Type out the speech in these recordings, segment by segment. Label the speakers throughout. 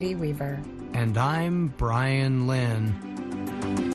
Speaker 1: Weaver.
Speaker 2: And I'm Brian Lynn.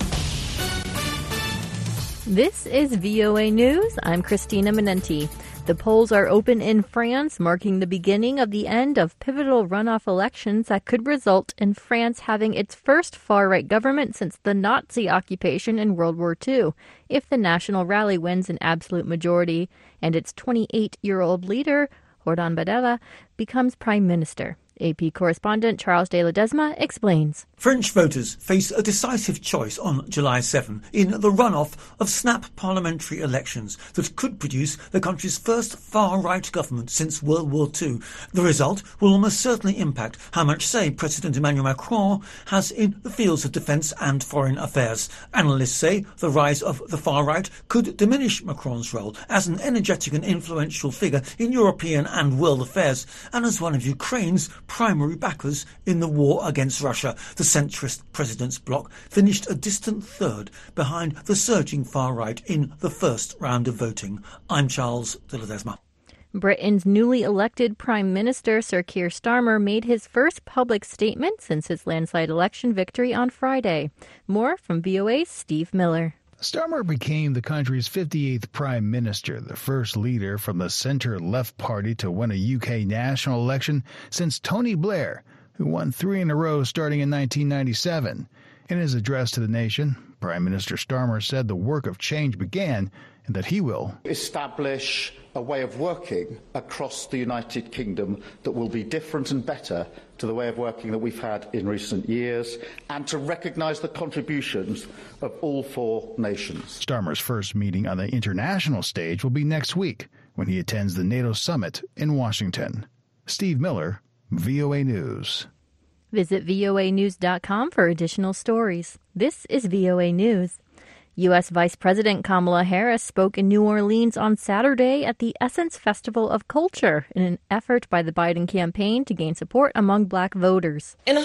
Speaker 3: This is VOA News. I'm Christina Minenti. The polls are open in France, marking the beginning of the end of pivotal runoff elections that could result in France having its first far-right government since the Nazi occupation in World War II, if the National Rally wins an absolute majority and its 28-year-old leader, Jordan Bardella, becomes prime minister. AP correspondent Charles de Ledesma explains.
Speaker 4: French voters face a decisive choice on July 7 in the runoff of snap parliamentary elections that could produce the country's first far-right government since World War II. The result will almost certainly impact how much say President Emmanuel Macron has in the fields of defence and foreign affairs. Analysts say the rise of the far-right could diminish Macron's role as an energetic and influential figure in European and world affairs and as one of Ukraine's primary backers in the war against Russia. The centrist president's bloc finished a distant third behind the surging far-right in the first round of voting. I'm Charles de Ledesma.
Speaker 3: Britain's newly elected Prime Minister Sir Keir Starmer made his first public statement since his landslide election victory on Friday. More from VOA's Steve Miller.
Speaker 5: Starmer became the country's 58th prime minister, the first leader from the centre-left party to win a UK national election since Tony Blair, who won 3 in a row starting in 1997. In his address to the nation, Prime Minister Starmer said the work of change began and that he will
Speaker 6: establish a way of working across the United Kingdom that will be different and better to the way of working that we've had in recent years, and to recognise the contributions of all 4 nations.
Speaker 5: Starmer's first meeting on the international stage will be next week when he attends the NATO summit in Washington. Steve Miller, VOA News.
Speaker 3: Visit voanews.com for additional stories. This is VOA News. U.S. Vice President Kamala Harris spoke in New Orleans on Saturday at the Essence Festival of Culture in an effort by the Biden campaign to gain support among black voters.
Speaker 7: In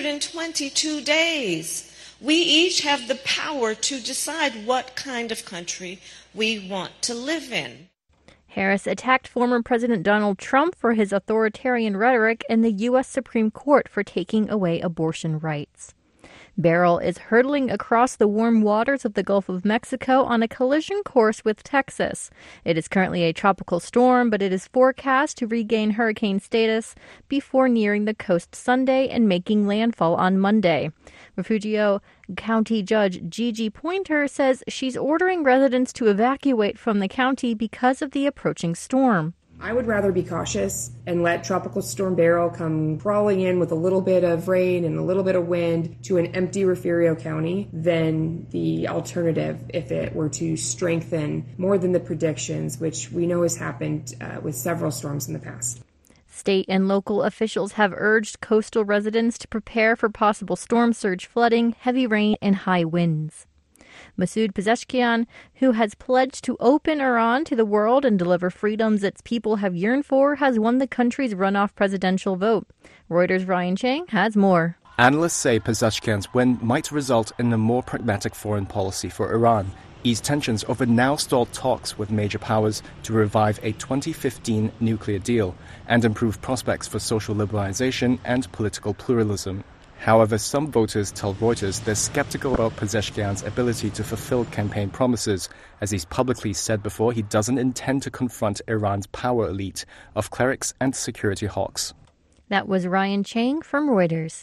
Speaker 7: 122 days, we each have the power to decide what kind of country we want to live in.
Speaker 3: Harris attacked former President Donald Trump for his authoritarian rhetoric and the U.S. Supreme Court for taking away abortion rights. Beryl is hurtling across the warm waters of the Gulf of Mexico on a collision course with Texas. It is currently a tropical storm, but it is forecast to regain hurricane status before nearing the coast Sunday and making landfall on Monday. Refugio County Judge Gigi Pointer says she's ordering residents to evacuate from the county because of the approaching storm.
Speaker 8: I would rather be cautious and let Tropical Storm Beryl come crawling in with a little bit of rain and a little bit of wind to an empty Refugio County than the alternative if it were to strengthen more than the predictions, which we know has happened with several storms in the past.
Speaker 3: State and local officials have urged coastal residents to prepare for possible storm surge flooding, heavy rain, and high winds. Masoud Pezeshkian, who has pledged to open Iran to the world and deliver freedoms its people have yearned for, has won the country's runoff presidential vote. Reuters' Ryan Chang has more.
Speaker 9: Analysts say Pezeshkian's win might result in a more pragmatic foreign policy for Iran, ease tensions over now-stalled talks with major powers to revive a 2015 nuclear deal, and improve prospects for social liberalization and political pluralism. However, some voters tell Reuters they're skeptical about Pezeshkian's ability to fulfill campaign promises, as he's publicly said before he doesn't intend to confront Iran's power elite of clerics and security hawks.
Speaker 3: That was Ryan Chang from Reuters.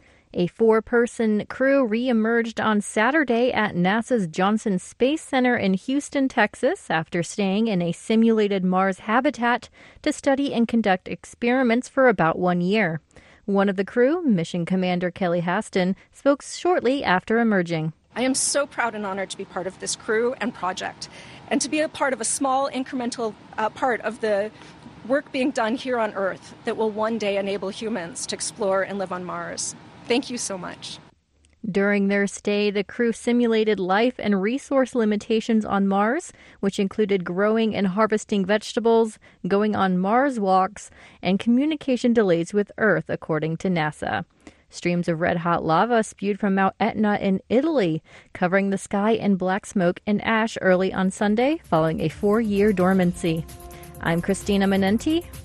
Speaker 3: A 4-person crew re-emerged on Saturday at NASA's Johnson Space Center in Houston, Texas, after staying in a simulated Mars habitat to study and conduct experiments for about 1 year. One of the crew, Mission Commander Kelly Haston, spoke shortly after emerging.
Speaker 10: I am so proud and honored to be part of this crew and project, and to be a part of a small incremental part of the work being done here on Earth that will one day enable humans to explore and live on Mars. Thank you so much.
Speaker 3: During their stay, the crew simulated life and resource limitations on Mars, which included growing and harvesting vegetables, going on Mars walks, and communication delays with Earth, according to NASA. Streams of red-hot lava spewed from Mount Etna in Italy, covering the sky in black smoke and ash early on Sunday, following a 4-year dormancy. I'm Christina Minenti.